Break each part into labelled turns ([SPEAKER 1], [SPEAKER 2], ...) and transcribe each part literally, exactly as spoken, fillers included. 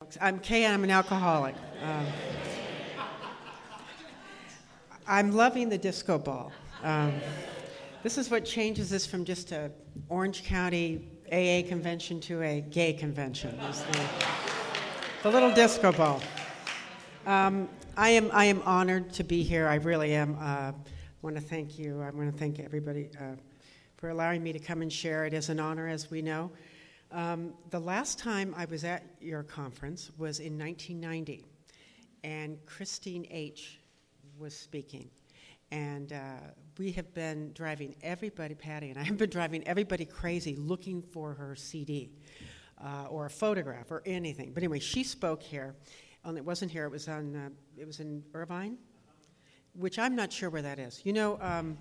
[SPEAKER 1] alcoholics. I'm Kay, and I'm an alcoholic. Um, I'm loving the disco ball. Um, this is what changes this from just a Orange County A A convention to a gay convention. Is the, the little disco ball. Um, I am I am honored to be here. I really am. Uh, I want to thank you. I want to thank everybody uh, for allowing me to come and share. It is an honor, as we know. Um, the last time I was at your conference was in nineteen ninety, and Christine H. was speaking. And uh, we have been driving everybody, Patty and I have been driving everybody crazy looking for her C D uh, or a photograph or anything. But anyway, she spoke here. Only it wasn't here. It was on. Uh, it was in Irvine, which I'm not sure where that is. You know, um,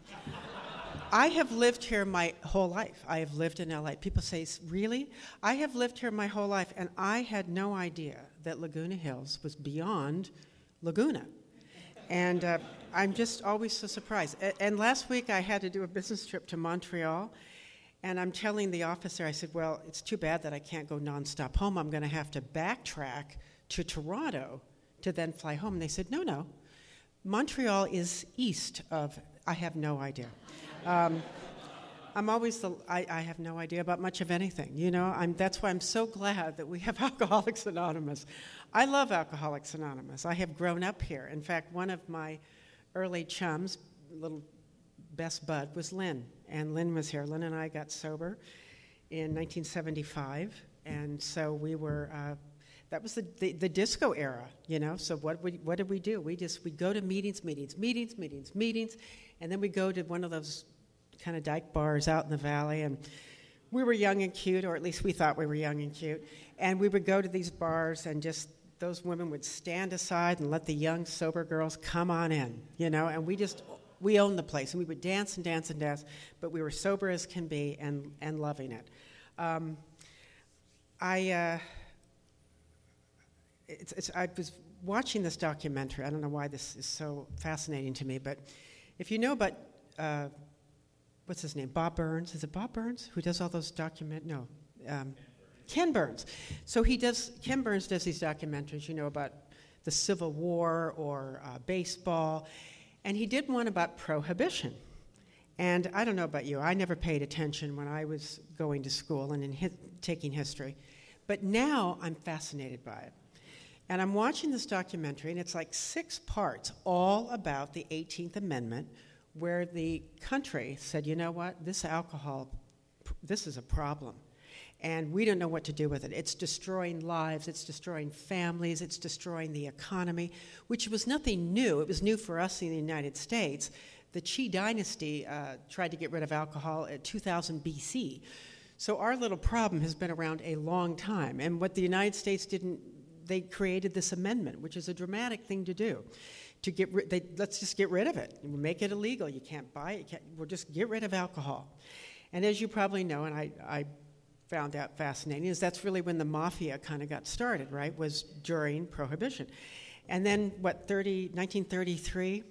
[SPEAKER 1] I have lived here my whole life. I have lived in L A. People say, really? I have lived here my whole life, and I had no idea that Laguna Hills was beyond Laguna. And uh, I'm just always so surprised. A- and last week I had to do a business trip to Montreal, and I'm telling the officer, I said, well, it's too bad that I can't go nonstop home. I'm going to have to backtrack to Toronto to then fly home. And they said, no, no. Montreal is east of, I have no idea. Um, I'm always the, I, I have no idea about much of anything, you know. I'm, that's why I'm so glad that we have Alcoholics Anonymous. I love Alcoholics Anonymous. I have grown up here. In fact, one of my early chums, little best bud, was Lynn. And Lynn was here. Lynn and I got sober in nineteen seventy-five. And so we were, uh, that was the, the, the disco era, you know. So what we, what did we do? We just, we go to meetings, meetings, meetings, meetings, meetings. And then we go to one of those kind of dyke bars out in the valley, and we were young and cute, or at least we thought we were young and cute, and we would go to these bars, and just those women would stand aside and let the young, sober girls come on in, you know, and we just, we owned the place, and we would dance and dance and dance, but we were sober as can be and, and loving it. Um, I, uh, it's, it's, I was watching this documentary. I don't know why this is so fascinating to me, but if you know about, uh, what's his name, Bob Burns, is it Bob Burns, who does all those document, no, um, Ken Burns. So he does, Ken Burns does these documentaries, you know, about the Civil War or uh, baseball, and he did one about prohibition. And I don't know about you, I never paid attention when I was going to school and in hi- taking history, but now I'm fascinated by it. And I'm watching this documentary, and it's like six parts, all about the eighteenth Amendment, where the country said, you know what, this alcohol, this is a problem. And we don't know what to do with it. It's destroying lives, it's destroying families, it's destroying the economy, which was nothing new. It was new for us in the United States. The Qi dynasty uh, tried to get rid of alcohol at two thousand B C. So our little problem has been around a long time. And what the United States didn't, they created this amendment, which is a dramatic thing to do. To get rid, they, let's just get rid of it. We'll make it illegal. You can't buy it. You can't, we'll just get rid of alcohol. And as you probably know, and I, I found out fascinating, is that's really when the mafia kind of got started, right, was during Prohibition. And then, what, thirty, nineteen thirty-three,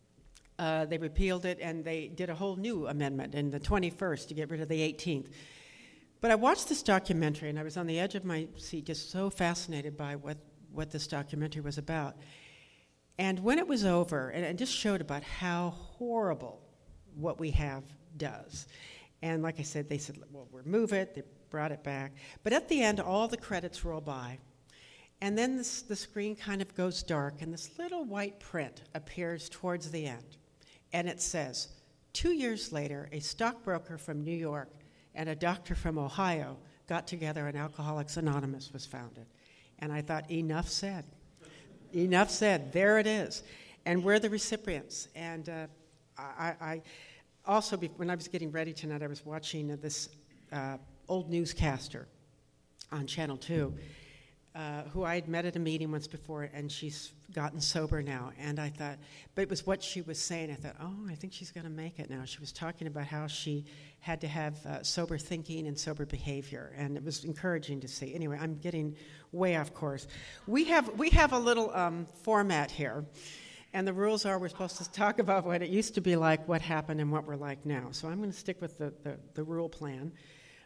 [SPEAKER 1] uh, they repealed it, and they did a whole new amendment in the twenty-first to get rid of the eighteenth. But I watched this documentary, and I was on the edge of my seat, just so fascinated by what, what this documentary was about. And when it was over, and it just showed about how horrible what we have does. And like I said, they said, well, we'll remove it. They brought it back. But at the end, all the credits roll by. And then this, the screen kind of goes dark, and this little white print appears towards the end. And it says, two years later, a stockbroker from New York and a doctor from Ohio got together, and Alcoholics Anonymous was founded. And I thought, enough said. Enough said. There it is. And we're the recipients. And uh, I, I also, when I was getting ready tonight, I was watching uh, this uh, old newscaster on Channel two, uh, who I had met at a meeting once before, and she's gotten sober now. And I thought, but it was what she was saying. I thought, oh, I think she's going to make it now. She was talking about how she had to have uh, sober thinking and sober behavior, and it was encouraging to see. Anyway, I'm getting way off course. We have we have a little um, format here, and the rules are we're supposed to talk about what it used to be like, what happened, and what we're like now. So I'm going to stick with the, the, the rule plan.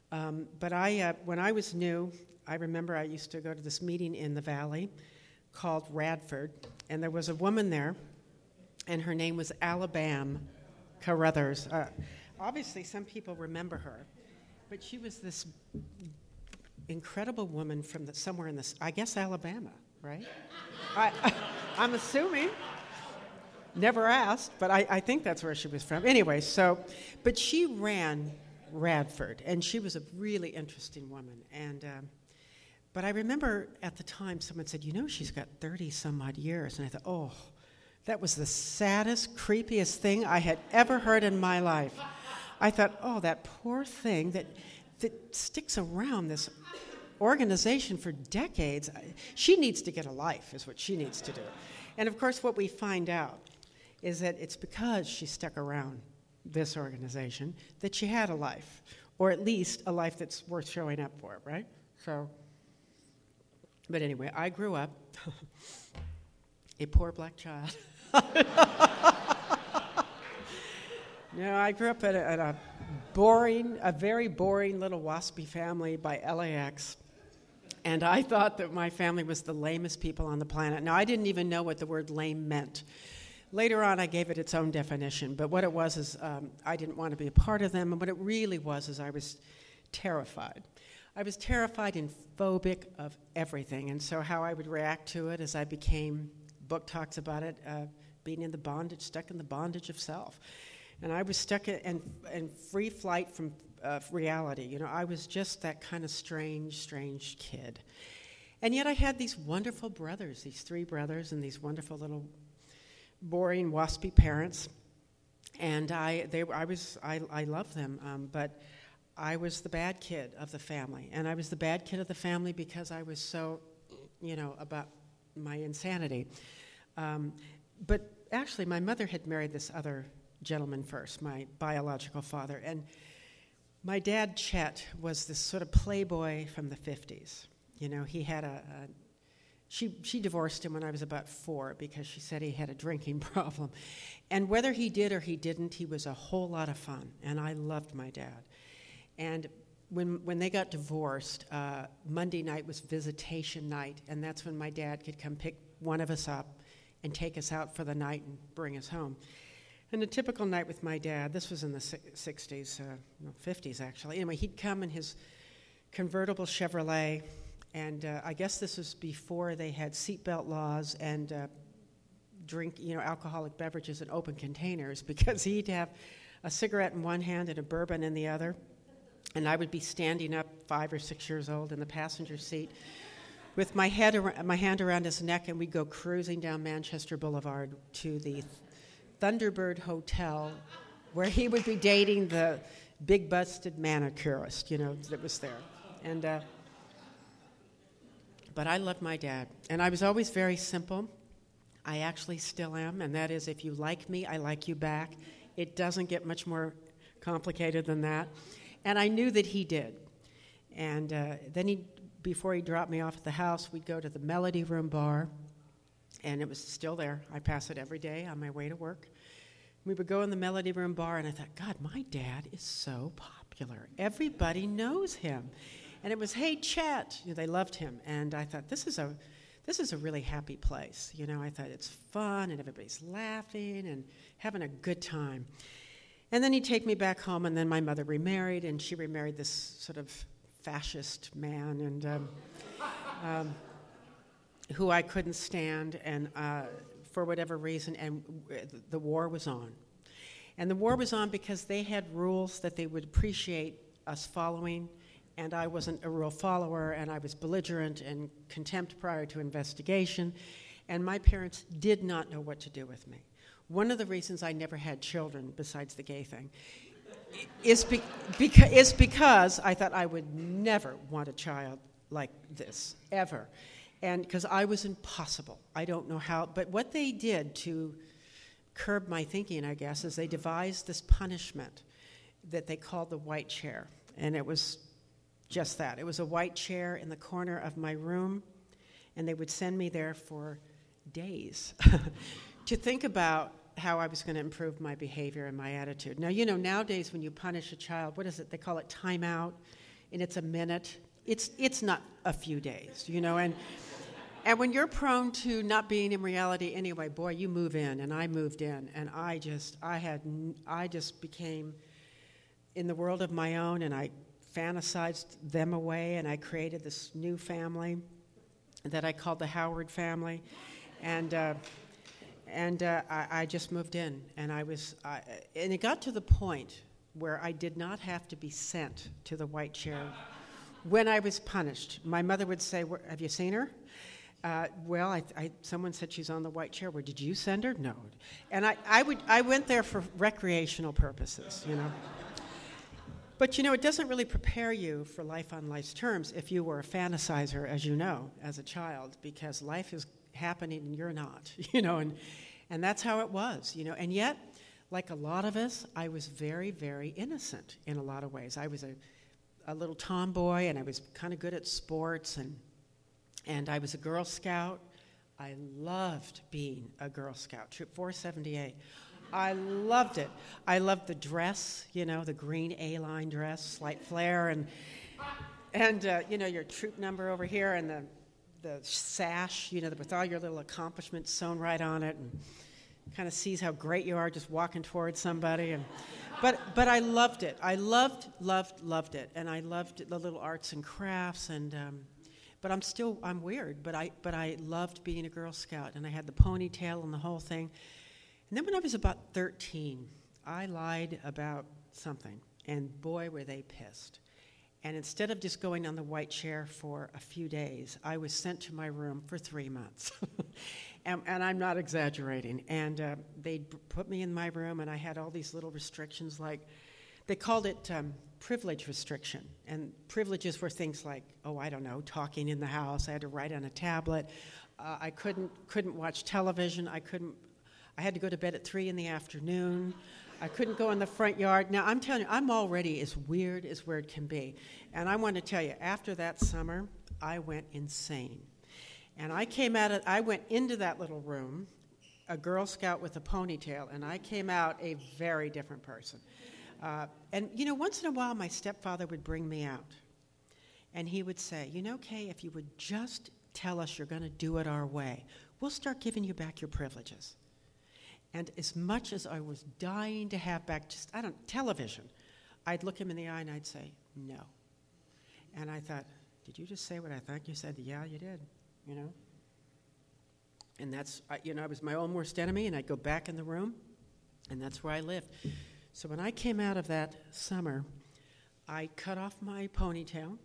[SPEAKER 1] Um, but I, uh, when I was new, I remember I used to go to this meeting in the Valley called Radford, and there was a woman there, and her name was Alabama Carruthers. Uh, obviously, some people remember her, but she was this incredible woman from the, somewhere in this, I guess Alabama, right? I, I'm assuming. Never asked, but I, I think that's where she was from. Anyway, so, but she ran Radford, and she was a really interesting woman. And um, but I remember at the time someone said, you know, she's got thirty some odd years, and I thought, oh, that was the saddest, creepiest thing I had ever heard in my life. I thought, oh, that poor thing that that sticks around this organization for decades. She needs to get a life, is what she needs to do. And of course, what we find out is that it's because she stuck around this organization that she had a life, or at least a life that's worth showing up for, right? So, but anyway, I grew up a poor black child. No, I grew up at a, at a boring, a very boring little waspy family by L A X, and I thought that my family was the lamest people on the planet. Now, I didn't even know what the word lame meant. Later on, I gave it its own definition, but what it was is um, I didn't want to be a part of them, and what it really was is I was terrified. I was terrified and phobic of everything, and so how I would react to it as I became, book talks about it, uh, being in the bondage, stuck in the bondage of self. And I was stuck in, in, in free flight from uh, reality. You know, I was just that kind of strange, strange kid. And yet I had these wonderful brothers, these three brothers, and these wonderful little boring, waspy parents, and I they I was I, I loved them, um, but I was the bad kid of the family, and I was the bad kid of the family because I was so, you know, about my insanity. Um, but actually, my mother had married this other gentleman first, my biological father, and my dad, Chet, was this sort of playboy from the fifties. You know, he had a, a She she divorced him when I was about four because she said he had a drinking problem. And whether he did or he didn't, he was a whole lot of fun, and I loved my dad. And when when they got divorced, uh, Monday night was visitation night, and that's when my dad could come pick one of us up and take us out for the night and bring us home. And a typical night with my dad, this was in the sixties, uh, no, fifties actually. Anyway, he'd come in his convertible Chevrolet, and uh, I guess this was before they had seatbelt laws and uh, drink, you know, alcoholic beverages in open containers, because he'd have a cigarette in one hand and a bourbon in the other, and I would be standing up, five or six years old, in the passenger seat with my head, ar- my hand around his neck, and we'd go cruising down Manchester Boulevard to the Thunderbird Hotel, where he would be dating the big-busted manicurist, you know, that was there, and. Uh, But I loved my dad, and I was always very simple. I actually still am, and that is, if you like me, I like you back. It doesn't get much more complicated than that. And I knew that he did. And uh, then he, before he dropped me off at the house, we'd go to the Melody Room bar, and it was still there. I pass it every day on my way to work. We would go in the Melody Room bar, and I thought, God, my dad is so popular. Everybody knows him. And it was, hey, Chet. You know, they loved him. And I thought, this is a this is a really happy place. You know, I thought it's fun, and everybody's laughing and having a good time. And then he'd take me back home, and then my mother remarried, and she remarried this sort of fascist man, and um, um, who I couldn't stand, and uh, for whatever reason, and the war was on. And the war was on because they had rules that they would appreciate us following, and I wasn't a real follower, and I was belligerent and contempt prior to investigation, and my parents did not know what to do with me. One of the reasons I never had children, besides the gay thing, is, be- beca- is because I thought I would never want a child like this, ever, and because I was impossible. I don't know how, but what they did to curb my thinking, I guess, is they devised this punishment that they called the white chair, and it was just that. It was a white chair in the corner of my room, and they would send me there for days to think about how I was going to improve my behavior and my attitude. Now, you know, nowadays when you punish a child, what is it? They call it timeout. and it's a minute. It's it's not a few days, you know, and and when you're prone to not being in reality anyway, boy, you move in, and I moved in, and I just I had I just became in the world of my own, and I fantasized them away, and I created this new family that I called the Howard family, and uh, and uh, I, I just moved in, and I was I, and it got to the point where I did not have to be sent to the white chair when I was punished. My mother would say, "Have you seen her?" Uh, well, I, I, someone said she's on the white chair. Well, did you send her? No. And I, I would I went there for recreational purposes, you know. But, you know, it doesn't really prepare you for life on life's terms if you were a fantasizer, as you know, as a child, because life is happening and you're not, you know, and, and that's how it was, you know. And yet, like a lot of us, I was very, very innocent in a lot of ways. I was a, a little tomboy, and I was kind of good at sports, and and I was a Girl Scout. I loved being a Girl Scout, Troop four seventy-eight. I loved it. I loved the dress, you know, the green A-line dress, slight flare, and, and uh, you know, your troop number over here, and the, the sash, you know, with all your little accomplishments sewn right on it, and kind of sees how great you are just walking towards somebody. And but but I loved it. I loved, loved, loved it, and I loved the little arts and crafts, and um, but I'm still, I'm weird, but I but I loved being a Girl Scout, and I had the ponytail and the whole thing. And then when I was about thirteen, I lied about something, and boy, were they pissed. And instead of just going on the white chair for a few days, I was sent to my room for three months. and, and I'm not exaggerating. And uh, they put me in my room, and I had all these little restrictions, like, they called it um, privilege restriction. And privileges were things like, oh, I don't know, talking in the house. I had to write on a tablet. Uh, I couldn't couldn't watch television. I couldn't. I had to go to bed at three in the afternoon. I couldn't go in the front yard. Now, I'm telling you, I'm already as weird as weird can be. And I want to tell you, after that summer, I went insane. And I came out of, I went into that little room, a Girl Scout with a ponytail, and I came out a very different person. Uh, and, you know, once in a while, my stepfather would bring me out. And he would say, you know, Kay, if you would just tell us you're going to do it our way, we'll start giving you back your privileges. And as much as I was dying to have back just, I don't, television, I'd look him in the eye and I'd say, no. And I thought, did you just say what I thought you said? Yeah, you did, you know. And that's, I, you know, I was my own worst enemy, and I'd go back in the room, and that's where I lived. So when I came out of that summer, I cut off my ponytail.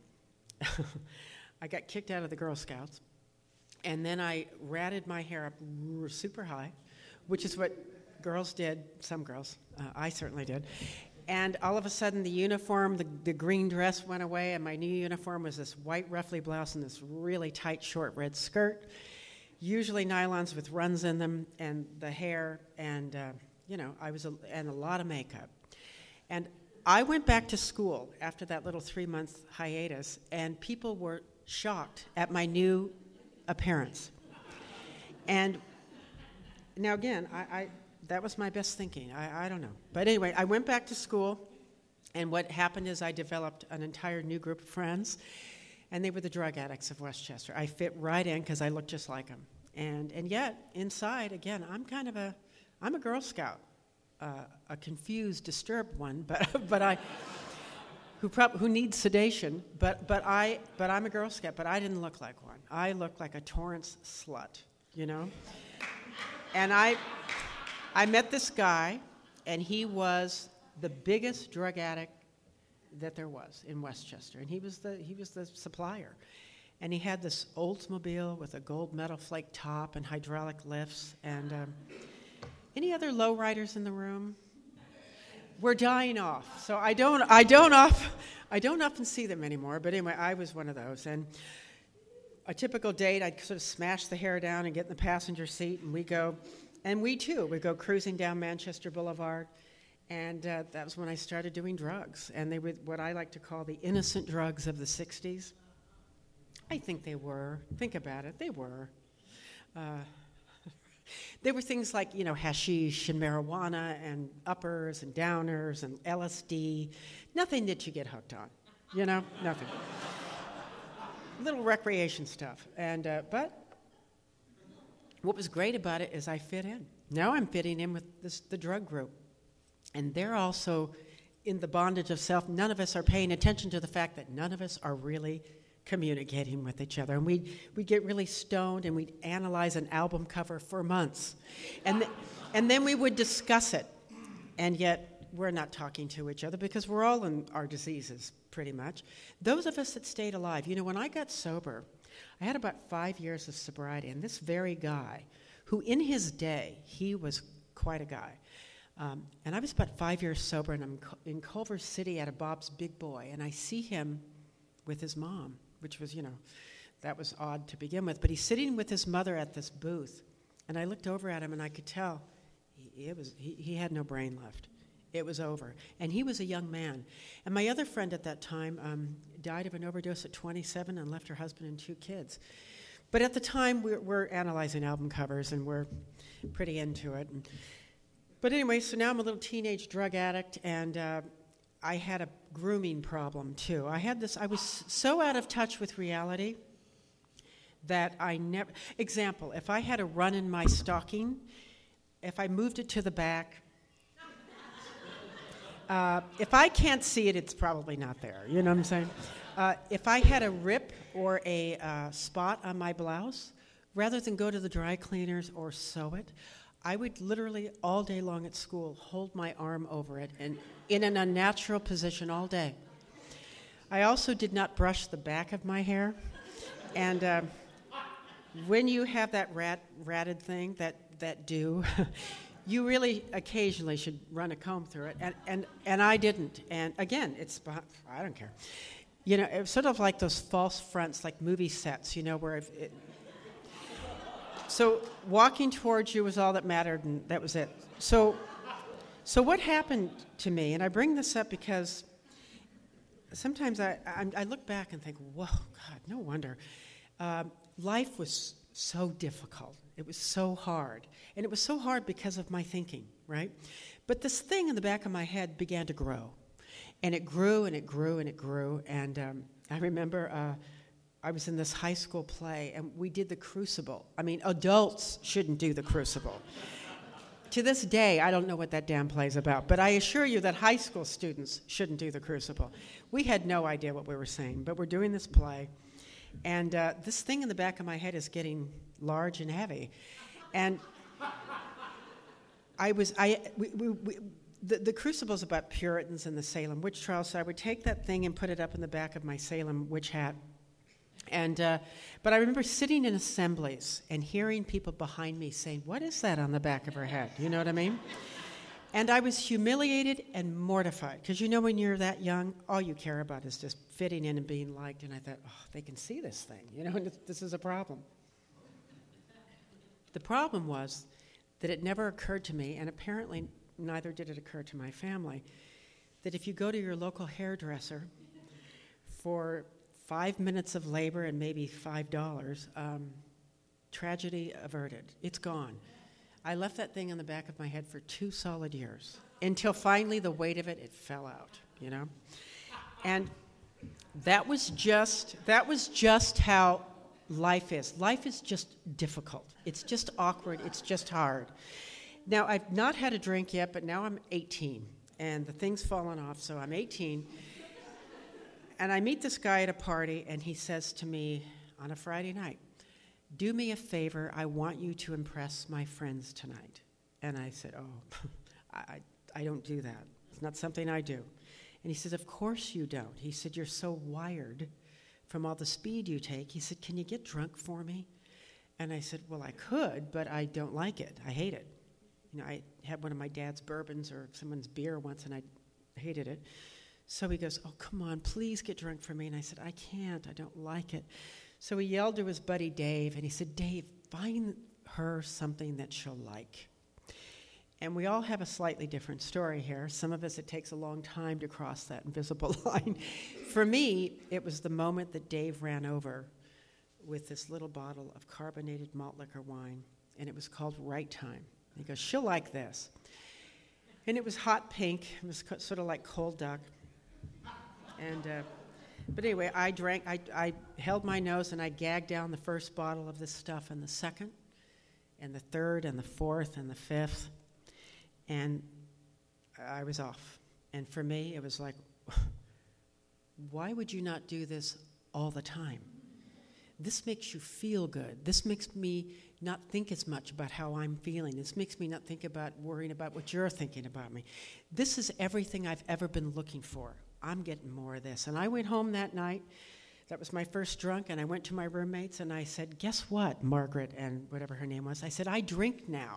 [SPEAKER 1] I got kicked out of the Girl Scouts. And then I ratted my hair up r- super high, which is what girls did, some girls, uh, I certainly did. And all of a sudden, the uniform, the, the green dress went away, and my new uniform was this white ruffly blouse and this really tight, short red skirt, usually nylons with runs in them, and the hair, and, uh, you know, I was, a, and a lot of makeup. And I went back to school after that little three-month hiatus, and people were shocked at my new appearance. And now, again, I, I that was my best thinking. I, I don't know. But anyway, I went back to school, and what happened is I developed an entire new group of friends, and they were the drug addicts of Westchester. I fit right in because I looked just like them. And and yet, inside, again, I'm kind of a, I'm a Girl Scout, uh, a confused, disturbed one, but but I, who prob- who needs sedation, but but I but I'm a Girl Scout, but I didn't look like one. I looked like a Torrance slut, you know. And I, I met this guy, and he was the biggest drug addict that there was in Westchester, and he was the he was the supplier, and he had this Oldsmobile with a gold metal flake top and hydraulic lifts. And um, any other lowriders in the room? We're dying off, so I don't I don't off I don't often see them anymore. But anyway, I was one of those, and. A typical date, I'd sort of smash the hair down and get in the passenger seat, and we go, and we too, we go cruising down Manchester Boulevard, and uh, that was when I started doing drugs, and they were what I like to call the innocent drugs of the sixties. I think they were. Think about it. They were. Uh, they were things like, you know, hashish and marijuana and uppers and downers and L S D, nothing that you get hooked on. you know, nothing. Little recreation stuff. And uh, but what was great about it is I fit in. Now I'm fitting in with this, the drug group. And they're also in the bondage of self. None of us are paying attention to the fact that none of us are really communicating with each other. And we'd, we'd get really stoned and we'd analyze an album cover for months. And, th- and then we would discuss it. And yet we're not talking to each other because we're all in our diseases, pretty much. Those of us that stayed alive, you know, when I got sober, I had about five years of sobriety, and this very guy, who in his day, he was quite a guy, um, and I was about five years sober, and I'm in Culver City at a Bob's Big Boy, and I see him with his mom, which was, you know, that was odd to begin with, but he's sitting with his mother at this booth, and I looked over at him, and I could tell he, it was, he, he had no brain left. It was over. And he was a young man. And my other friend at that time um, died of an overdose at twenty-seven and left her husband and two kids. But at the time, we're, we're analyzing album covers, and we're pretty into it. And, but anyway, so now I'm a little teenage drug addict, and uh, I had a grooming problem, too. I had this, I was so out of touch with reality that I never, example, if I had a run in my stocking, if I moved it to the back, Uh, if I can't see it, it's probably not there. You know what I'm saying? Uh, if I had a rip or a uh, spot on my blouse, rather than go to the dry cleaners or sew it, I would literally all day long at school hold my arm over it and in an unnatural position all day. I also did not brush the back of my hair. And uh, when you have that rat, ratted thing, that, that dew, you really occasionally should run a comb through it, and, and, and I didn't. And again, it's, I don't care. You know, it was sort of like those false fronts, like movie sets, you know, where if it, so walking towards you was all that mattered, and that was it. So, so what happened to me, and I bring this up because sometimes I, I, I look back and think, whoa, God, no wonder. Um, life was so difficult. It was so hard. And it was so hard because of my thinking, right? But this thing in the back of my head began to grow. And it grew and it grew and it grew. And um, I remember uh, I was in this high school play, and we did the Crucible. I mean, adults shouldn't do the Crucible. To this day, I don't know what that damn play is about, but I assure you that high school students shouldn't do the Crucible. We had no idea what we were saying, but we're doing this play. And uh, this thing in the back of my head is getting large and heavy. And I was, I, we, we, we, the, the Crucible is about Puritans and the Salem witch trial, so I would take that thing and put it up in the back of my Salem witch hat. And, uh, but I remember sitting in assemblies and hearing people behind me saying, what is that on the back of her head? You know what I mean? And I was humiliated and mortified, because you know when you're that young, all you care about is just fitting in and being liked. And I thought, oh, they can see this thing, you know, and this is a problem. The problem was that it never occurred to me, and apparently neither did it occur to my family, that if you go to your local hairdresser for five minutes of labor and maybe five dollars, um, tragedy averted. It's gone. I left that thing on the back of my head for two solid years, until finally the weight of it, it fell out, you know? And that was just, that was just how life is. Life is just difficult. It's just awkward. It's just hard. Now, I've not had a drink yet, but now I'm eighteen, and the thing's fallen off, so I'm eighteen. And I meet this guy at a party, and he says to me on a Friday night, do me a favor, I want you to impress my friends tonight. And I said, oh, I, I don't do that. It's not something I do. And he says, of course you don't. He said, you're so wired from all the speed you take. He said, can you get drunk for me? And I said, well, I could, but I don't like it. I hate it. You know, I had one of my dad's bourbons or someone's beer once, and I hated it. So he goes, oh, come on, please get drunk for me. And I said, I can't. I don't like it. So he yelled to his buddy Dave, and he said, Dave, find her something that she'll like. And we all have a slightly different story here. Some of us, it takes a long time to cross that invisible line. For me, it was the moment that Dave ran over with this little bottle of carbonated malt liquor wine, and it was called Right Time. He goes, she'll like this. And it was hot pink. It was co- sort of like cold duck. And uh, But anyway, I drank, I, I held my nose and I gagged down the first bottle of this stuff and the second and the third and the fourth and the fifth. And I was off. And for me, it was like, why would you not do this all the time? This makes you feel good. This makes me not think as much about how I'm feeling. This makes me not think about worrying about what you're thinking about me. This is everything I've ever been looking for. I'm getting more of this. And I went home that night. That was my first drunk, and I went to my roommates, and I said, guess what, Margaret, and whatever her name was. I said, I drink now.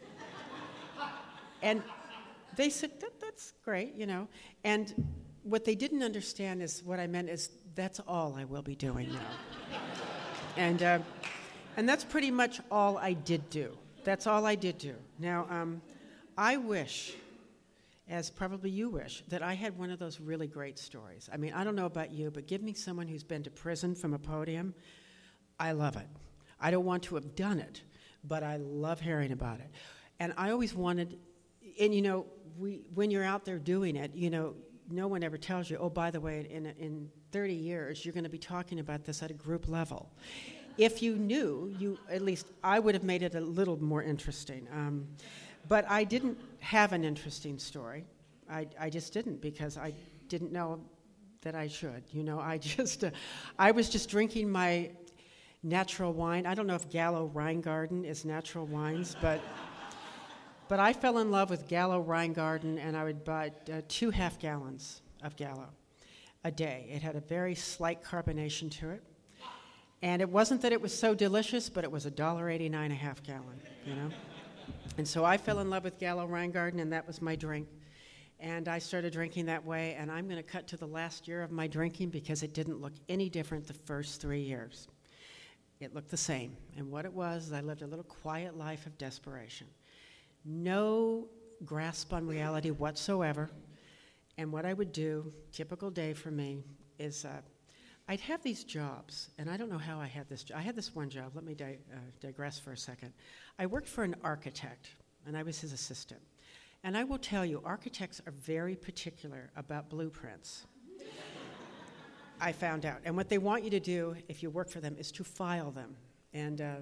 [SPEAKER 1] And they said, that, that's great, you know. And what they didn't understand is what I meant is that's all I will be doing now. and uh, and that's pretty much all I did do. That's all I did do. Now, um, I wish, as probably you wish, that I had one of those really great stories. I mean, I don't know about you, but give me someone who's been to prison from a podium. I love it. I don't want to have done it, but I love hearing about it. And I always wanted, and you know, we when you're out there doing it, you know, no one ever tells you, oh, by the way, in in thirty years, you're going to be talking about this at a group level. If you knew, you at least I would have made it a little more interesting. Um, but I didn't have an interesting story. I, I just didn't because I didn't know that I should. You know, I just, uh, I was just drinking my natural wine. I don't know if Gallo Rheingarten is natural wines, but but I fell in love with Gallo Rheingarten, and I would buy uh, two half gallons of Gallo a day. It had a very slight carbonation to it. And it wasn't that it was so delicious, but it was one dollar eighty-nine a half gallon, you know? And so I fell in love with Gallo Rheingarten, and that was my drink. And I started drinking that way, and I'm going to cut to the last year of my drinking because it didn't look any different the first three years. It looked the same. And what it was, I lived a little quiet life of desperation. No grasp on reality whatsoever. And what I would do, typical day for me, is uh, I'd have these jobs, and I don't know how I had this job. I had this one job. Let me di- uh, digress for a second. I worked for an architect, and I was his assistant. And I will tell you, architects are very particular about blueprints. I found out. And what they want you to do, if you work for them, is to file them. And uh,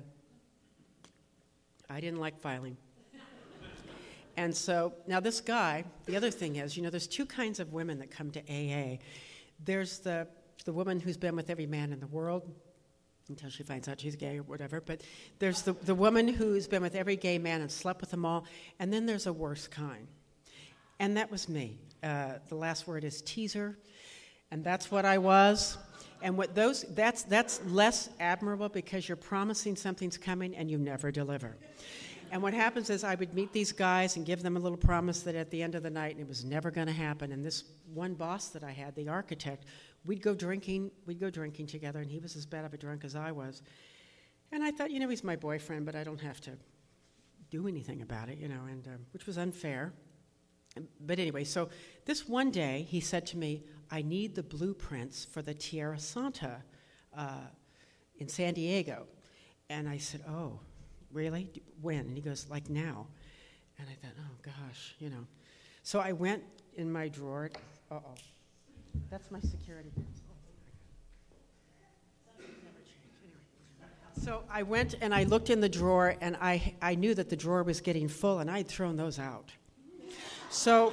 [SPEAKER 1] I didn't like filing. And so, now this guy, the other thing is, you know, there's two kinds of women that come to A A. There's the the woman who's been with every man in the world until she finds out she's gay or whatever. But there's the, the woman who's been with every gay man and slept with them all. And then there's a worse kind. And that was me. Uh, the last word is teaser. And that's what I was. And what those that's that's less admirable because you're promising something's coming and you never deliver. And what happens is I would meet these guys and give them a little promise that at the end of the night it was never going to happen. And this one boss that I had, the architect, we'd go drinking, we'd go drinking together, and he was as bad of a drunk as I was. And I thought, you know, he's my boyfriend, but I don't have to do anything about it, you know, and um, which was unfair. But anyway, so this one day he said to me, I need the blueprints for the Tierra Santa uh, in San Diego. And I said, oh, really? When? And he goes, like now. And I thought, oh, gosh, you know. So I went in my drawer. Uh-oh. That's my security. So I went and I looked in the drawer, and I, I knew that the drawer was getting full, and I had thrown those out. So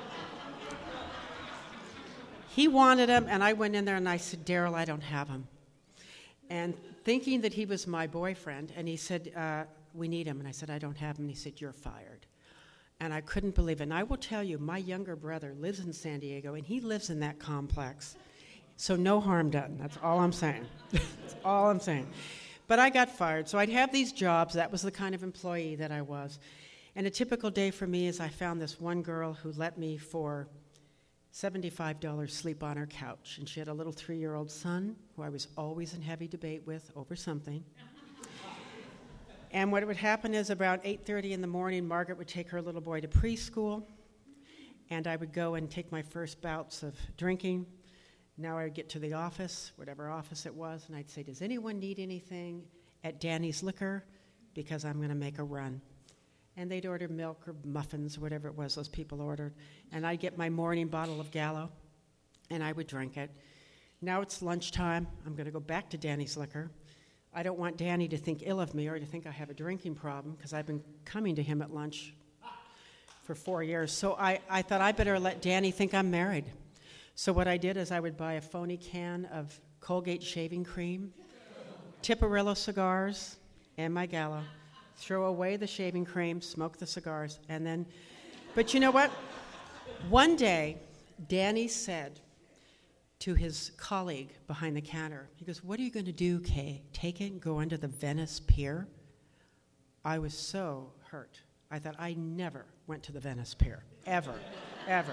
[SPEAKER 1] he wanted them, and I went in there and I said, Daryl, I don't have them. And thinking that he was my boyfriend, and he said, uh, we need him. And I said, I don't have him. And he said, you're fired. And I couldn't believe it. And I will tell you, my younger brother lives in San Diego, and he lives in that complex. So no harm done. That's all I'm saying. That's all I'm saying. But I got fired. So I'd have these jobs. That was the kind of employee that I was. And a typical day for me is I found this one girl who let me for seventy-five dollars sleep on her couch. And she had a little three-year-old son who I was always in heavy debate with over something. And what would happen is about eight thirty in the morning, Margaret would take her little boy to preschool, and I would go and take my first bouts of drinking. Now I would get to the office, whatever office it was, and I'd say, does anyone need anything at Danny's Liquor? Because I'm going to make a run. And they'd order milk or muffins, whatever it was those people ordered. And I'd get my morning bottle of Gallo, and I would drink it. Now it's lunchtime. I'm going to go back to Danny's Liquor. I don't want Danny to think ill of me or to think I have a drinking problem because I've been coming to him at lunch for four years. So I, I thought I better let Danny think I'm married. So what I did is I would buy a phony can of Colgate shaving cream, Tiparillo cigars, and my Gallo, throw away the shaving cream, smoke the cigars, and then, but you know what? One day, Danny said to his colleague behind the counter, he goes, "What are you going to do, Kay? Take it and go under the Venice Pier?" I was so hurt. I thought I never went to the Venice Pier, ever, ever.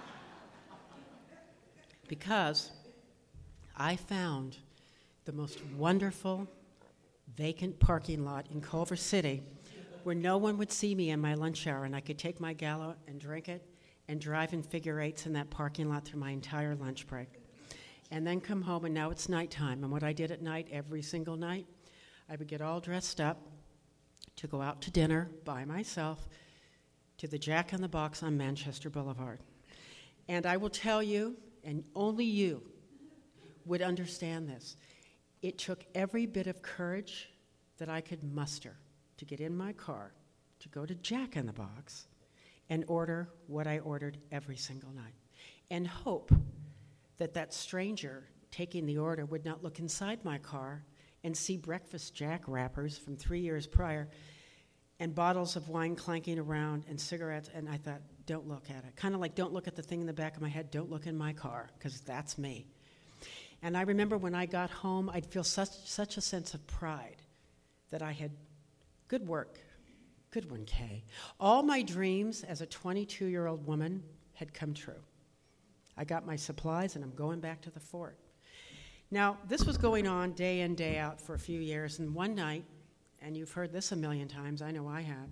[SPEAKER 1] Because I found the most wonderful vacant parking lot in Culver City where no one would see me in my lunch hour and I could take my Gallo and drink it and drive in figure eights in that parking lot through my entire lunch break. And then come home, and now it's nighttime. And what I did at night, every single night, I would get all dressed up to go out to dinner by myself to the Jack in the Box on Manchester Boulevard. And I will tell you, and only you would understand this, it took every bit of courage that I could muster to get in my car, to go to Jack in the Box, and order what I ordered every single night, and hope that that stranger taking the order would not look inside my car and see Breakfast Jack wrappers from three years prior and bottles of wine clanking around and cigarettes, and I thought, don't look at it. Kind of like, don't look at the thing in the back of my head, don't look in my car, because that's me. And I remember when I got home, I'd feel such, such a sense of pride that I had good work. Good one, Kay. All my dreams as a twenty-two-year-old woman had come true. I got my supplies, and I'm going back to the fort. Now, this was going on day in, day out for a few years, and one night, and you've heard this a million times, I know I have,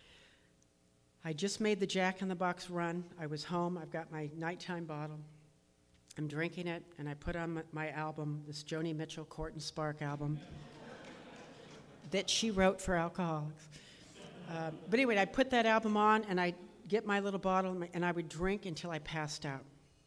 [SPEAKER 1] I just made the Jack in the Box run. I was home. I've got my nighttime bottle. I'm drinking it, and I put on my album, this Joni Mitchell Court and Spark album that she wrote for alcoholics. Uh, but anyway, I put that album on, and I'd get my little bottle, and I would drink until I passed out.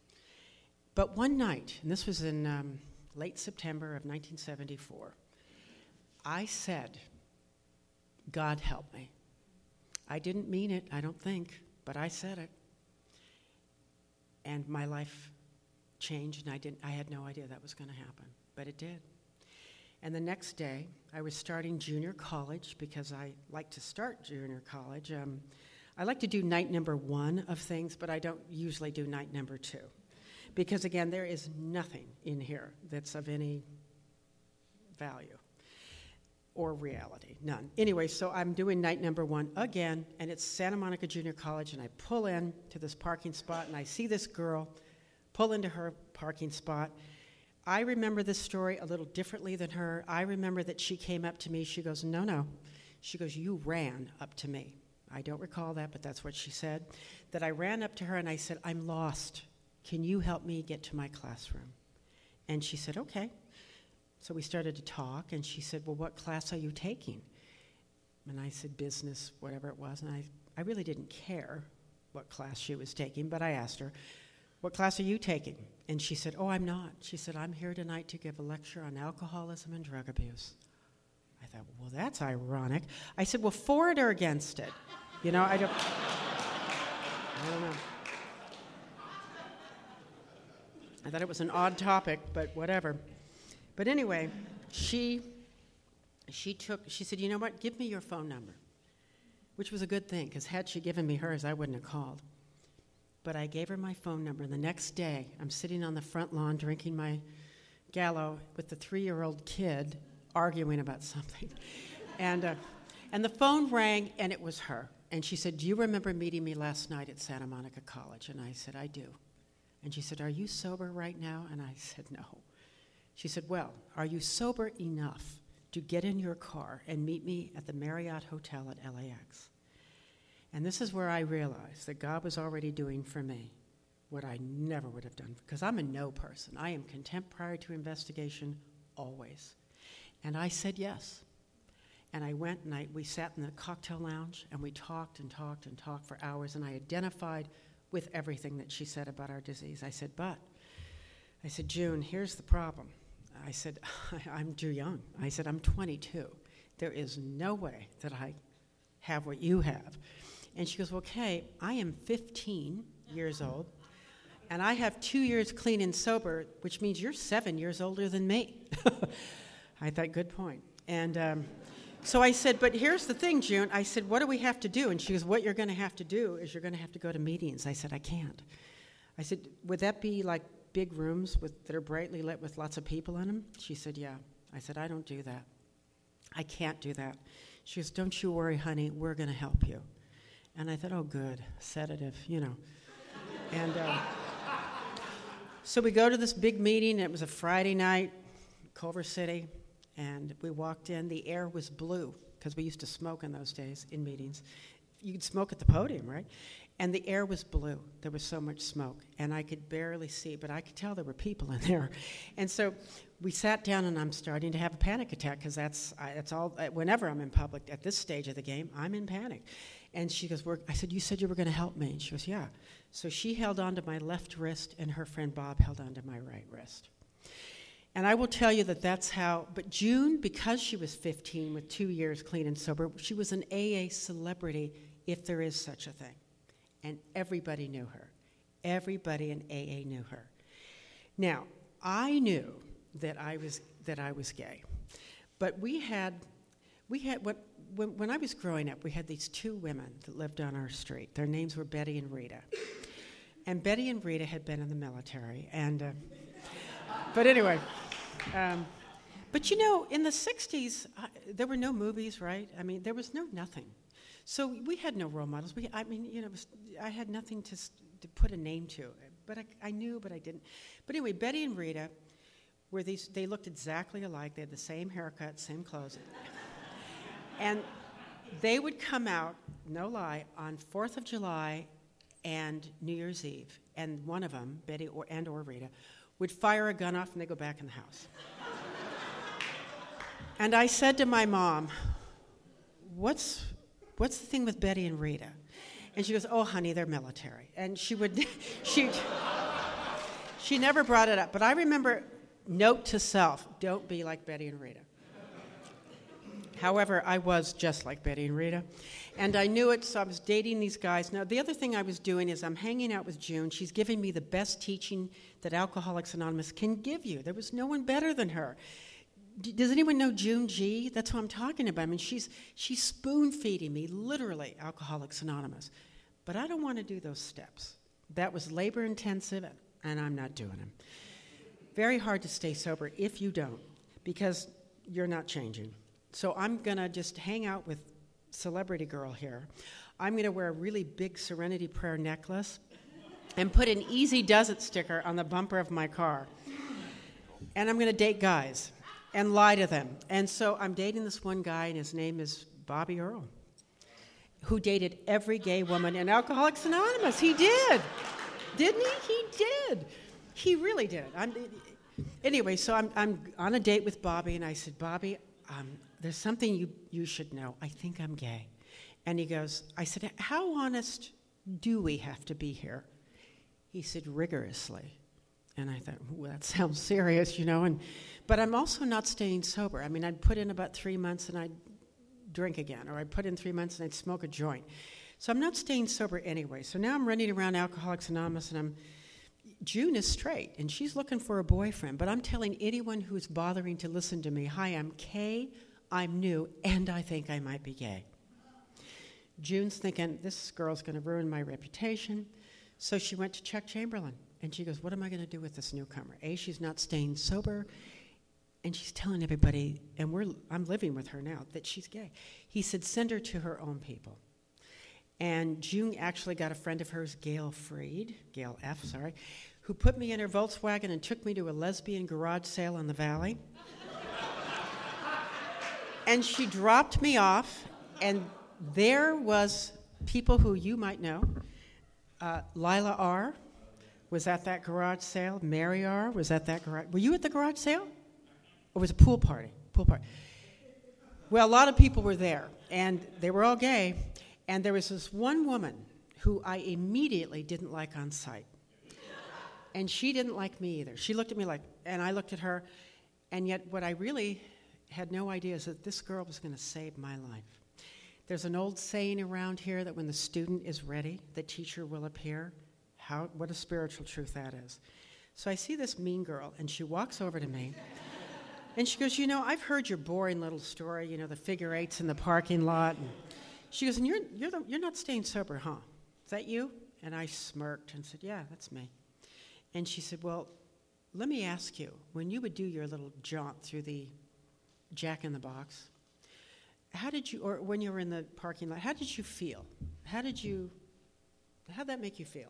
[SPEAKER 1] But one night, and this was in um, late September of nineteen seventy-four, I said, "God help me." I didn't mean it, I don't think, but I said it. And my life changed, and I didn't. I had no idea that was going to happen, but it did. And the next day, I was starting junior college because I like to start junior college. Um, I like to do night number one of things, but I don't usually do night number two. Because, again, there is nothing in here that's of any value or reality, none. Anyway, so I'm doing night number one again, and it's Santa Monica Junior College, and I pull in to this parking spot, and I see this girl pull into her parking spot. I remember this story a little differently than her. I remember that she came up to me. She goes, no, no. She goes, you ran up to me. I don't recall that, but that's what she said. That I ran up to her, and I said, I'm lost. Can you help me get to my classroom? And she said, okay. So we started to talk, and she said, well, what class are you taking? And I said, business, whatever it was. And I, I really didn't care what class she was taking, but I asked her, what class are you taking? And she said, oh, I'm not. She said, I'm here tonight to give a lecture on alcoholism and drug abuse. I thought, well, that's ironic. I said, well, for it or against it? You know, I don't, I don't know. I thought it was an odd topic, but whatever. But anyway, she she took, she said, you know what, give me your phone number, which was a good thing, because had she given me hers, I wouldn't have called. But I gave her my phone number, and the next day, I'm sitting on the front lawn drinking my Gallo with the three-year-old kid arguing about something. and uh, and the phone rang, and it was her. And she said, do you remember meeting me last night at Santa Monica College? And I said, I do. And she said, are you sober right now? And I said, no. She said, well, are you sober enough to get in your car and meet me at the Marriott Hotel at L A X? And this is where I realized that God was already doing for me what I never would have done, because I'm a no person. I am contempt prior to investigation always. And I said yes. And I went and I, we sat in the cocktail lounge, and we talked and talked and talked for hours, and I identified with everything that she said about our disease. I said, but I said, June, here's the problem. I said, I'm too young. I said, I'm twenty-two. There is no way that I have what you have. And she goes, well, Kay, I am fifteen years old, and I have two years clean and sober, which means you're seven years older than me. I thought, good point. And um, so I said, but here's the thing, June. I said, what do we have to do? And she goes, what you're going to have to do is you're going to have to go to meetings. I said, I can't. I said, would that be like big rooms with, that are brightly lit with lots of people in them? She said, yeah. I said, I don't do that. I can't do that. She goes, don't you worry, honey. We're going to help you. And I thought, oh, good, sedative, you know. And uh, so we go to this big meeting. It was a Friday night, Culver City, and we walked in. The air was blue because we used to smoke in those days in meetings. You could smoke at the podium, right? And the air was blue. There was so much smoke, and I could barely see, but I could tell there were people in there. And so we sat down, and I'm starting to have a panic attack because that's I, that's all. Whenever I'm in public at this stage of the game, I'm in panic. And she goes, We're, I said, you said you were going to help me. And she goes, yeah. So she held on to my left wrist, and her friend Bob held on to my right wrist. And I will tell you that that's how, but June, because she was fifteen with two years clean and sober, she was an A A celebrity, if there is such a thing. And everybody knew her. Everybody in A A knew her. Now, I knew that I was that I was gay. But we had, we had what, when, when I was growing up, we had these two women that lived on our street. Their names were Betty and Rita. And Betty and Rita had been in the military. And, uh, but anyway, um, but you know, in the sixties, uh, there were no movies, right? I mean, there was no nothing. So we had no role models. We, I mean, you know, it was, I had nothing to, to put a name to. But I, I knew, but I didn't. But anyway, Betty and Rita were these, they looked exactly alike. They had the same haircut, same clothes. And they would come out, no lie, on fourth of July and New Year's Eve. And one of them, Betty or, and or Rita, would fire a gun off and they'd go back in the house. And I said to my mom, what's... What's the thing with Betty and Rita? And she goes, oh, honey, they're military. And she would, she, she never brought it up. But I remember, note to self, don't be like Betty and Rita. However, I was just like Betty and Rita. And I knew it, so I was dating these guys. Now, the other thing I was doing is I'm hanging out with June. She's giving me the best teaching that Alcoholics Anonymous can give you. There was no one better than her. Does anyone know June G? That's who I'm talking about. I mean, she's she's spoon-feeding me, literally, Alcoholics Anonymous. But I don't want to do those steps. That was labor-intensive, and I'm not doing them. Very hard to stay sober if you don't, because you're not changing. So I'm going to just hang out with Celebrity Girl here. I'm going to wear a really big Serenity Prayer necklace and put an Easy Does It sticker on the bumper of my car. And I'm going to date guys and lie to them. And so I'm dating this one guy, and his name is Bobby Earl, who dated every gay woman in Alcoholics Anonymous. He did. Didn't he? He did. He really did. I'm, anyway, so I'm, I'm on a date with Bobby, and I said, Bobby, um, there's something you, you should know. I think I'm gay. And he goes, I said, how honest do we have to be here? He said, rigorously. And I thought, well, that sounds serious, you know. And but I'm also not staying sober. I mean, I'd put in about three months and I'd drink again, or I'd put in three months and I'd smoke a joint. So I'm not staying sober anyway. So now I'm running around Alcoholics Anonymous, and I'm June is straight, and she's looking for a boyfriend. But I'm telling anyone who's bothering to listen to me, hi, I'm Kay, I'm new, and I think I might be gay. June's thinking, this girl's going to ruin my reputation. So she went to Chuck Chamberlain. And she goes, what am I going to do with this newcomer? A, she's not staying sober, and she's telling everybody, and we're I'm living with her now, that she's gay. He said, send her to her own people. And June actually got a friend of hers, Gail Freed, Gail F., sorry, who put me in her Volkswagen and took me to a lesbian garage sale in the Valley. And she dropped me off, and there was people who you might know. Uh, Lila R., was at that garage sale. Mary R. was at that garage. Were you at the garage sale? Or was it a pool party? Pool party. Well, a lot of people were there, and they were all gay. And there was this one woman who I immediately didn't like on sight. And she didn't like me either. She looked at me like, and I looked at her, and yet what I really had no idea is that this girl was going to save my life. There's an old saying around here that when the student is ready, the teacher will appear. How, what a spiritual truth that is. So I see this mean girl, and she walks over to me, and she goes, you know, I've heard your boring little story, you know, the figure eights in the parking lot. And she goes, and you're, you're, the, you're not staying sober, huh? Is that you? And I smirked and said, yeah, that's me. And she said, well, let me ask you, when you would do your little jaunt through the Jack in the Box, how did you, or when you were in the parking lot, how did you feel? How did you, how did that make you feel?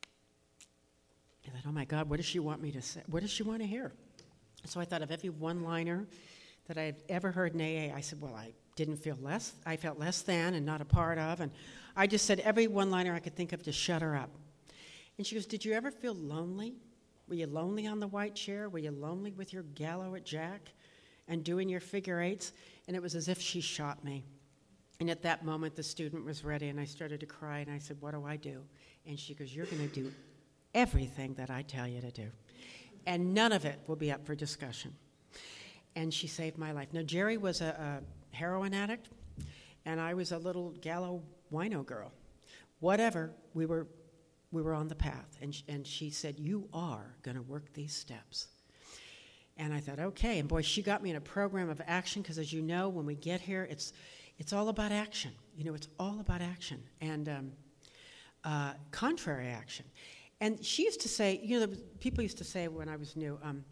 [SPEAKER 1] I thought, oh my God, what does she want me to say? What does she want to hear? So I thought of every one-liner that I had ever heard in A A. I said, well, I didn't feel less, I felt less than and not a part of. And I just said every one-liner I could think of to shut her up. And she goes, did you ever feel lonely? Were you lonely on the white chair? Were you lonely with your gallow at Jack and doing your figure eights? And it was as if she shot me. And at that moment, the student was ready, and I started to cry, and I said, what do I do? And she goes, you're going to do everything that I tell you to do. And none of it will be up for discussion. And she saved my life. Now, Jerry was a, a heroin addict, and I was a little gallow wino girl. Whatever, we were we were on the path. And, sh- and she said, you are going to work these steps. And I thought, okay. And boy, she got me in a program of action, because as you know, when we get here, it's it's all about action. You know, it's all about action and um, uh, contrary action. And she used to say, you know, there was, people used to say when I was new, um,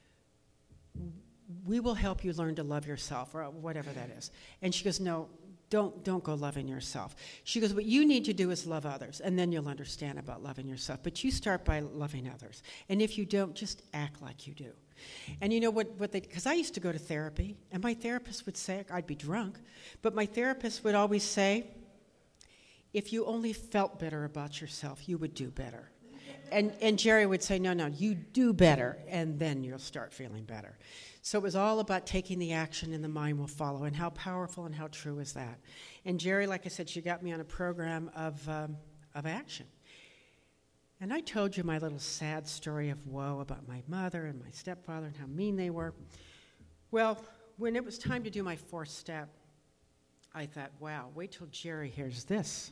[SPEAKER 1] we will help you learn to love yourself, or whatever that is. And she goes, no, don't don't go loving yourself. She goes, what you need to do is love others, and then you'll understand about loving yourself. But you start by loving others. And if you don't, just act like you do. And you know what, what they, because I used to go to therapy, and my therapist would say, I'd be drunk, but my therapist would always say, if you only felt better about yourself, you would do better. And and Jerry would say, no, no, you do better, and then you'll start feeling better. So it was all about taking the action, and the mind will follow, and how powerful and how true is that? And Jerry, like I said, she got me on a program of um, of action. And I told you my little sad story of woe about my mother and my stepfather and how mean they were. Well, when it was time to do my fourth step, I thought, wow, wait till Jerry hears this.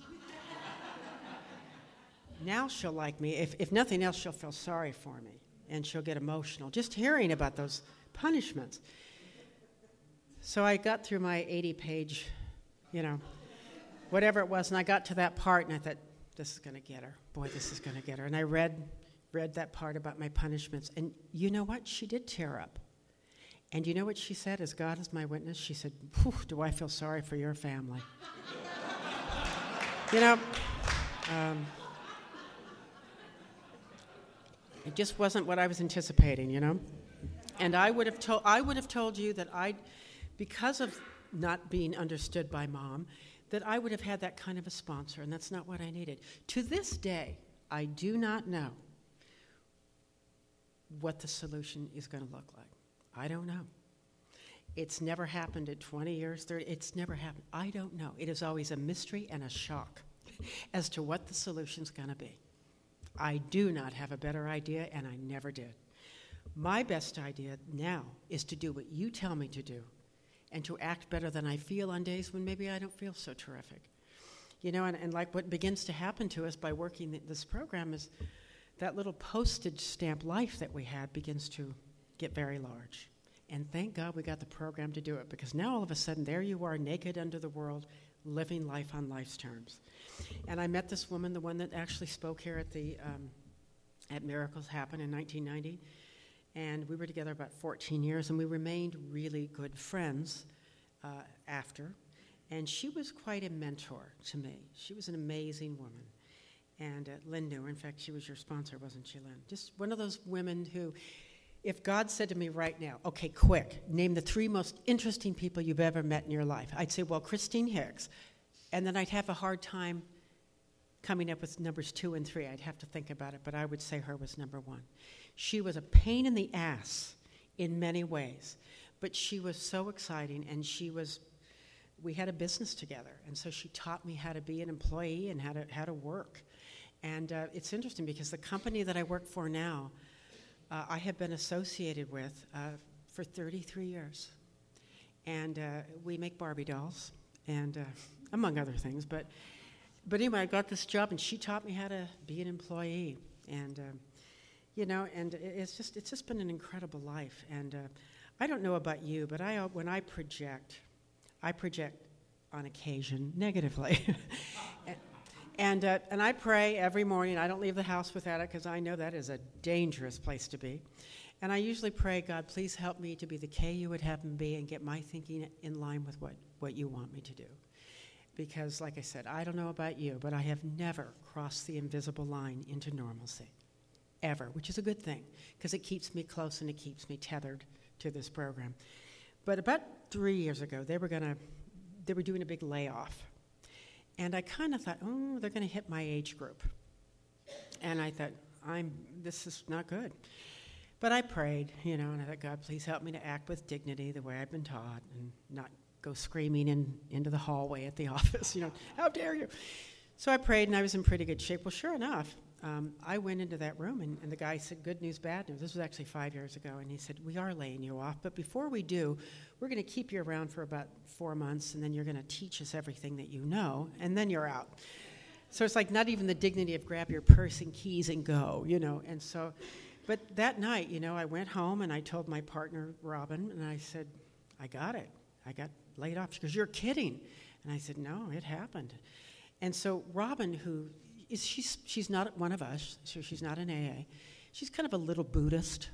[SPEAKER 1] Now she'll like me. If, if nothing else, she'll feel sorry for me, and she'll get emotional just hearing about those punishments. So I got through my eighty-page, you know, whatever it was, and I got to that part, and I thought, this is going to get her. Boy, this is going to get her. And I read read that part about my punishments, and you know what? She did tear up. And you know what she said, as God is my witness? She said, do I feel sorry for your family. You know, um, it just wasn't what I was anticipating, you know? And I would have told I would have told you that I, because of not being understood by Mom, that I would have had that kind of a sponsor, and that's not what I needed. To this day, I do not know what the solution is going to look like. I don't know. It's never happened in twenty years, thirty, it's never happened. I don't know. It is always a mystery and a shock as to what the solution's going to be. I do not have a better idea, and I never did. My best idea now is to do what you tell me to do, and to act better than I feel on days when maybe I don't feel so terrific. You know, and, and like what begins to happen to us by working th- this program is that little postage stamp life that we had begins to get very large. And thank God we got the program to do it, because now all of a sudden there you are, naked under the world, living life on life's terms. And I met this woman, the one that actually spoke here at the um, at Miracles Happen in nineteen ninety. And we were together about fourteen years, and we remained really good friends uh, after. And she was quite a mentor to me. She was an amazing woman. And uh, Lynn knew her. In fact, she was your sponsor, wasn't she, Lynn? Just one of those women who, if God said to me right now, okay, quick, name the three most interesting people you've ever met in your life, I'd say, well, Christine Hicks. And then I'd have a hard time coming up with numbers two and three. I'd have to think about it, but I would say her was number one. She was a pain in the ass in many ways, but she was so exciting, and she was, we had a business together, and so she taught me how to be an employee and how to how to work. And uh, it's interesting because the company that I work for now, uh, I have been associated with uh, for thirty-three years. And uh, we make Barbie dolls, and uh, among other things. But but anyway, I got this job, and she taught me how to be an employee. And, uh, you know, and it's just it's just been an incredible life. And uh, I don't know about you, but I uh, when I project, I project on occasion negatively. and and, uh, and I pray every morning. I don't leave the house without it because I know that is a dangerous place to be. And I usually pray, God, please help me to be the Kay you would have me be and get my thinking in line with what, what you want me to do. Because, like I said, I don't know about you, but I have never crossed the invisible line into normalcy, ever, which is a good thing because it keeps me close and it keeps me tethered to this program. But about three years ago, they were gonna, they were doing a big layoff. And I kind of thought, oh, they're going to hit my age group. And I thought, I'm, this is not good. But I prayed, you know, and I thought, God, please help me to act with dignity the way I've been taught and not go screaming in, into the hallway at the office, you know, how dare you? So I prayed, and I was in pretty good shape. Well, sure enough, um, I went into that room, and, and the guy said, good news, bad news. This was actually five years ago, and he said, we are laying you off, but before we do, we're going to keep you around for about four months, and then you're going to teach us everything that you know, and then you're out. So it's like not even the dignity of grab your purse and keys and go, you know, and so... But that night, you know, I went home and I told my partner, Robin, and I said, I got it. I got laid off. She goes, you're kidding. And I said, no, it happened. And so Robin, who is, she's, she's not one of us, so she's not an A A. She's kind of a little Buddhist.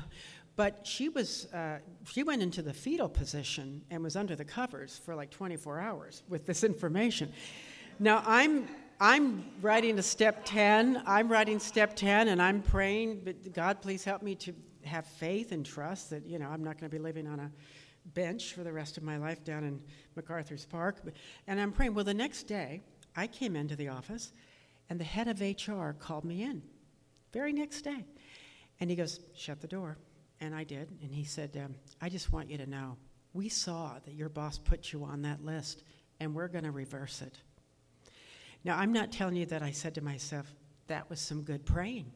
[SPEAKER 1] But she was, uh, she went into the fetal position and was under the covers for like twenty-four hours with this information. Now, I'm... I'm writing a step ten. I'm writing step ten, and I'm praying, but God, please help me to have faith and trust that, you know, I'm not going to be living on a bench for the rest of my life down in MacArthur's Park. And I'm praying. Well, the next day, I came into the office, and the head of H R called me in, very next day. And he goes, shut the door. And I did. And he said, um, I just want you to know, we saw that your boss put you on that list, and we're going to reverse it. Now, I'm not telling you that I said to myself, that was some good praying.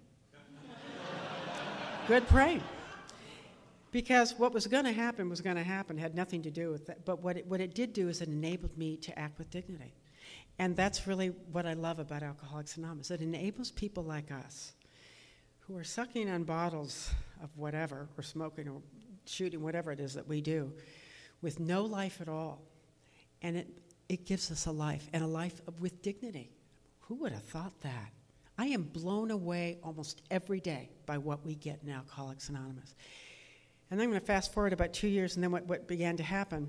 [SPEAKER 1] Good praying. Because what was going to happen was going to happen, had nothing to do with that. But what it, what it did do is it enabled me to act with dignity. And that's really what I love about Alcoholics Anonymous. It enables people like us who are sucking on bottles of whatever, or smoking or shooting, whatever it is that we do, with no life at all. And it It gives us a life, and a life of, with dignity. Who would have thought that? I am blown away almost every day by what we get in Alcoholics Anonymous. And I'm going to fast forward about two years, and then what, what began to happen.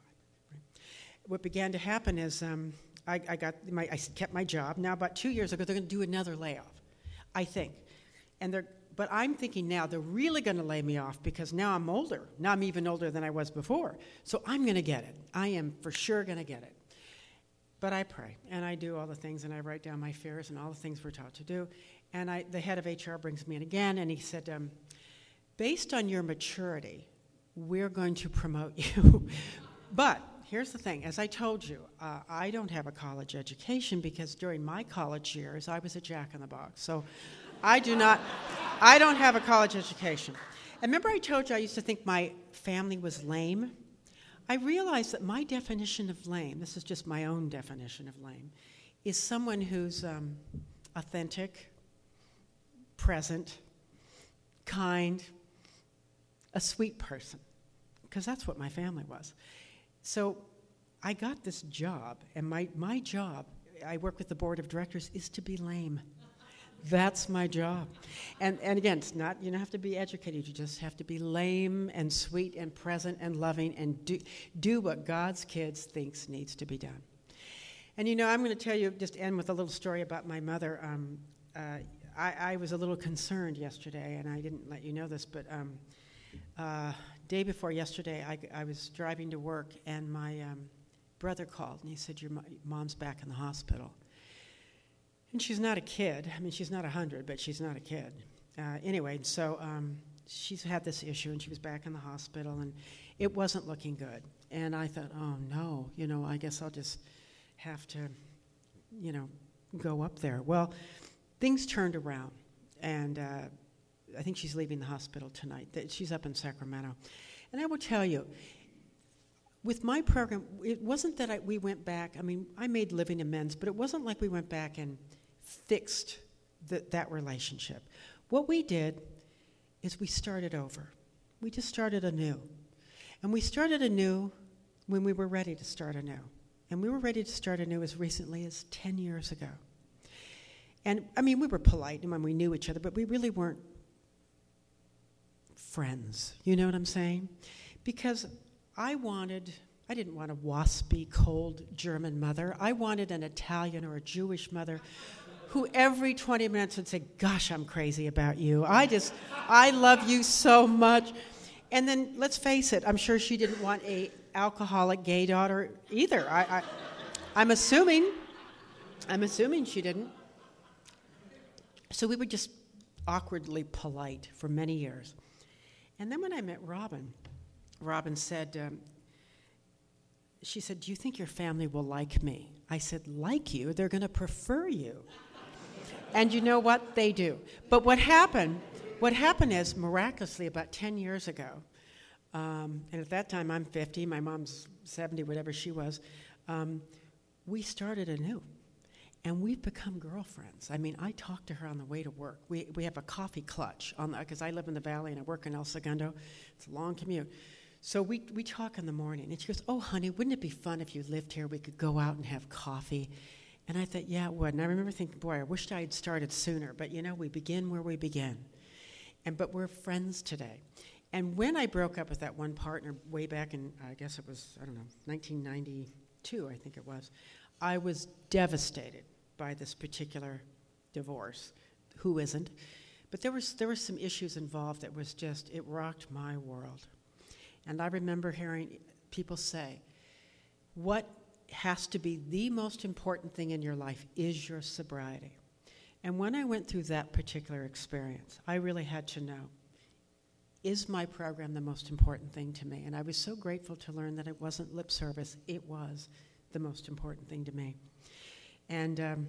[SPEAKER 1] What began to happen is um, I, I got my, I kept my job. Now, about two years ago, they're going to do another layoff, I think. And they're, but I'm thinking now they're really going to lay me off because now I'm older. Now I'm even older than I was before. So I'm going to get it. I am for sure going to get it. But I pray, and I do all the things, and I write down my fears and all the things we're taught to do. And I, the head of H R brings me in again, and he said, um, based on your maturity, we're going to promote you. But here's the thing. As I told you, uh, I don't have a college education because during my college years, I was a jack-in-the-box. So I do not, I don't have a college education. And remember I told you I used to think my family was lame? I realized that my definition of lame, this is just my own definition of lame, is someone who's um, authentic, present, kind, a sweet person, because that's what my family was. So I got this job, and my, my job, I work with the board of directors, is to be lame. That's my job. And and again, it's not, you don't have to be educated. You just have to be lame and sweet and present and loving and do, do what God's kids thinks needs to be done. And you know, I'm going to tell you, just end with a little story about my mother. Um, uh, I, I was a little concerned yesterday, and I didn't let you know this, but um, uh, day before yesterday, I, I was driving to work, and my um, brother called, and he said, your mo- mom's back in the hospital. And she's not a kid. I mean, she's not one hundred, but she's not a kid. Uh, anyway, so um, she's had this issue, and she was back in the hospital, and it wasn't looking good. And I thought, oh, no, you know, I guess I'll just have to, you know, go up there. Well, things turned around, and uh, I think she's leaving the hospital tonight. She's up in Sacramento. And I will tell you, with my program, it wasn't that I, we went back. I mean, I made living amends, but it wasn't like we went back and fixed the, that relationship. What we did is we started over. We just started anew. And we started anew when we were ready to start anew. And we were ready to start anew as recently as ten years ago. And, I mean, we were polite when we knew each other, but we really weren't friends. You know what I'm saying? Because I wanted, I didn't want a waspy, cold German mother. I wanted an Italian or a Jewish mother who every twenty minutes would say, gosh, I'm crazy about you. I just, I love you so much. And then, let's face it, I'm sure she didn't want a alcoholic gay daughter either. I, I, I'm assuming, I'm assuming she didn't. So we were just awkwardly polite for many years. And then when I met Robin, Robin said, um, she said, do you think your family will like me? I said, like you? They're going to prefer you. And you know what? They do. But what happened, what happened is, miraculously, about ten years ago, um, and at that time I'm fifty, my mom's seventy, whatever she was, um, we started anew. And we've become girlfriends. I mean, I talk to her on the way to work. We we have a coffee clutch on because I live in the valley and I work in El Segundo. It's a long commute. So we, we talk in the morning. And she goes, oh, honey, wouldn't it be fun if you lived here? We could go out and have coffee. And I thought, yeah, it would. And I remember thinking, boy, I wished I had started sooner. But, you know, we begin where we begin. And But we're friends today. And when I broke up with that one partner way back in, I guess it was, I don't know, nineteen ninety-two, I think it was, I was devastated by this particular divorce. Who isn't? But there was there were some issues involved that was just, it rocked my world. And I remember hearing people say, what has to be the most important thing in your life is your sobriety. And when I went through that particular experience, I really had to know, is my program the most important thing to me? And I was so grateful to learn that it wasn't lip service, it was the most important thing to me. And um,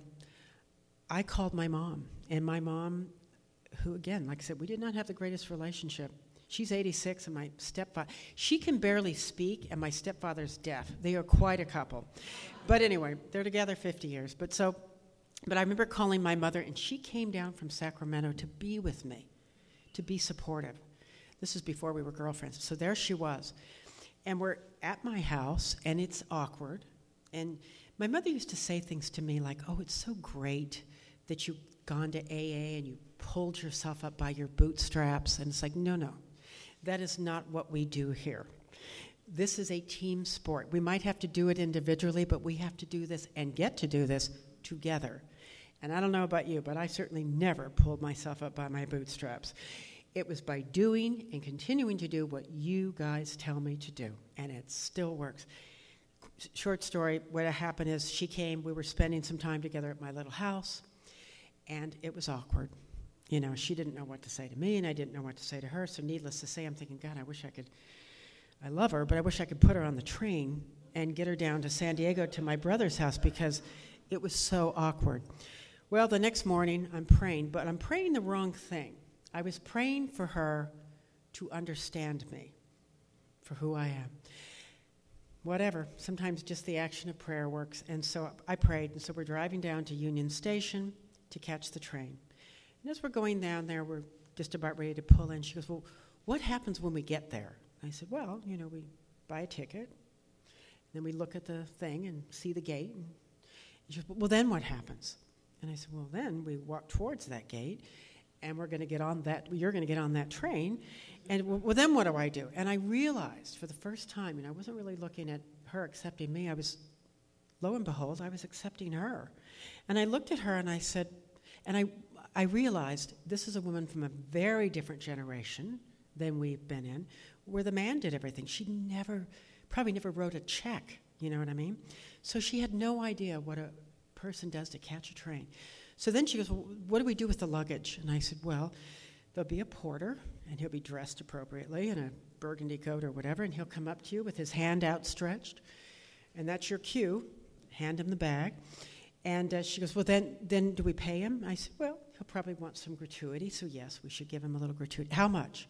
[SPEAKER 1] I called my mom, and my mom, who, again, like I said, we did not have the greatest relationship. She's eighty-six, and my stepfather, she can barely speak, and my stepfather's deaf. They are quite a couple. But anyway, they're together fifty years. But so, but I remember calling my mother, and she came down from Sacramento to be with me, to be supportive. This is before we were girlfriends. So there she was. And we're at my house, and it's awkward, and my mother used to say things to me like, oh, it's so great that you've gone to A A and you pulled yourself up by your bootstraps. And it's like, no, no, that is not what we do here. This is a team sport. We might have to do it individually, but we have to do this and get to do this together. And I don't know about you, but I certainly never pulled myself up by my bootstraps. It was by doing and continuing to do what you guys tell me to do, and it still works. Short story, what happened is she came, we were spending some time together at my little house, and it was awkward. You know, she didn't know what to say to me, and I didn't know what to say to her, so needless to say, I'm thinking, God, I wish I could, I love her, but I wish I could put her on the train and get her down to San Diego to my brother's house because it was so awkward. Well, the next morning, I'm praying, but I'm praying the wrong thing. I was praying for her to understand me for who I am. Whatever, sometimes just the action of prayer works. And so I prayed, and so we're driving down to Union Station to catch the train. And as we're going down there, we're just about ready to pull in. She goes, well, what happens when we get there? I said, well, you know, we buy a ticket, and then we look at the thing and see the gate. And she goes, well, then what happens? And I said, well, then we walk towards that gate, and we're going to get on that, you're going to get on that train, and well, then what do I do? And I realized for the first time, and I wasn't really looking at her accepting me, I was, lo and behold, I was accepting her. And I looked at her and I said, and I, I realized this is a woman from a very different generation than we've been in, where the man did everything. She never, probably never wrote a check, you know what I mean? So she had no idea what a person does to catch a train. So then she goes, well, what do we do with the luggage? And I said, well, there'll be a porter, and he'll be dressed appropriately in a burgundy coat or whatever, and he'll come up to you with his hand outstretched, and that's your cue. Hand him the bag. And uh, she goes, well, then, then do we pay him? I said, well, he'll probably want some gratuity, so yes, we should give him a little gratuity. How much?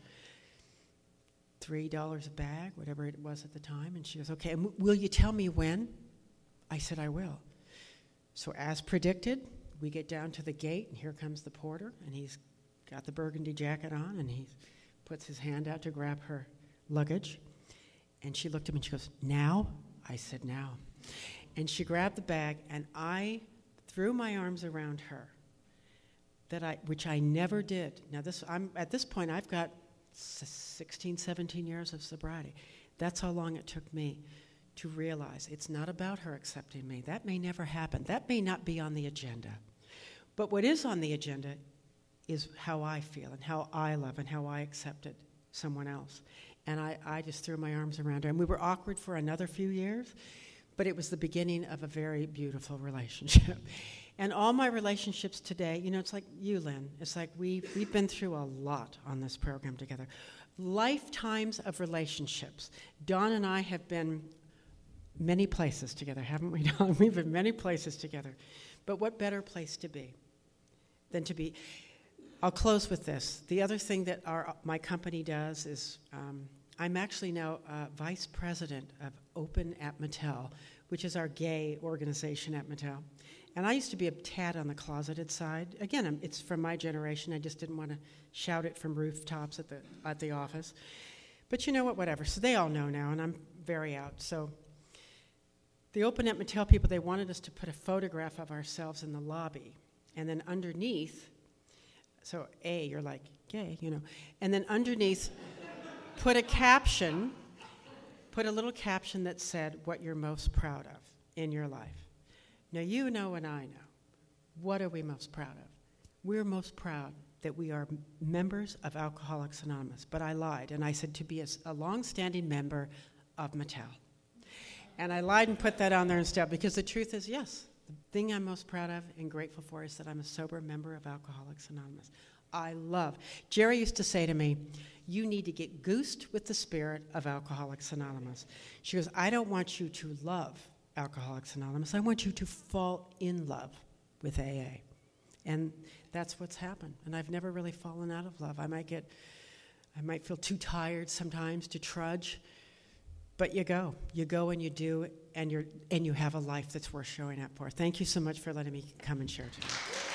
[SPEAKER 1] Three dollars a bag, whatever it was at the time. And she goes, okay, and w- will you tell me when? I said, I will. So as predicted, we get down to the gate, and here comes the porter, and he's got the burgundy jacket on, and he puts his hand out to grab her luggage. And she looked at me, and she goes, now? I said, now. And she grabbed the bag, and I threw my arms around her, that I, which I never did. Now, this I'm at this point, I've got sixteen, seventeen years of sobriety. That's how long it took me to realize it's not about her accepting me. That may never happen. That may not be on the agenda. But what is on the agenda is how I feel and how I love and how I accepted someone else. And I, I just threw my arms around her. And we were awkward for another few years, but it was the beginning of a very beautiful relationship. And all my relationships today, you know, it's like you, Lynn. It's like we, we've been through a lot on this program together. Lifetimes of relationships. Dawn and I have been many places together, haven't we, Dawn? We've been many places together. But what better place to be than to be... I'll close with this. The other thing that our my company does is um, I'm actually now uh, vice president of Open at Mattel, which is our gay organization at Mattel. And I used to be a tad on the closeted side. Again, I'm, it's from my generation. I just didn't want to shout it from rooftops at the at the office. But you know what? Whatever. So they all know now, and I'm very out. So the Open at Mattel people, they wanted us to put a photograph of ourselves in the lobby. And then underneath... So, A, you're like, gay, you know. And then underneath, put a caption, put a little caption that said what you're most proud of in your life. Now, you know and I know. What are we most proud of? We're most proud that we are members of Alcoholics Anonymous. But I lied, and I said to be a, a long-standing member of Mattel. And I lied and put that on there instead, because the truth is, yes, the thing I'm most proud of and grateful for is that I'm a sober member of Alcoholics Anonymous. I love. Jerry used to say to me, you need to get goosed with the spirit of Alcoholics Anonymous. She goes, I don't want you to love Alcoholics Anonymous. I want you to fall in love with A A. And that's what's happened. And I've never really fallen out of love. I might get, I might feel too tired sometimes to trudge. But you go. You go and you do, and you're and you have a life that's worth showing up for. Thank you so much for letting me come and share today.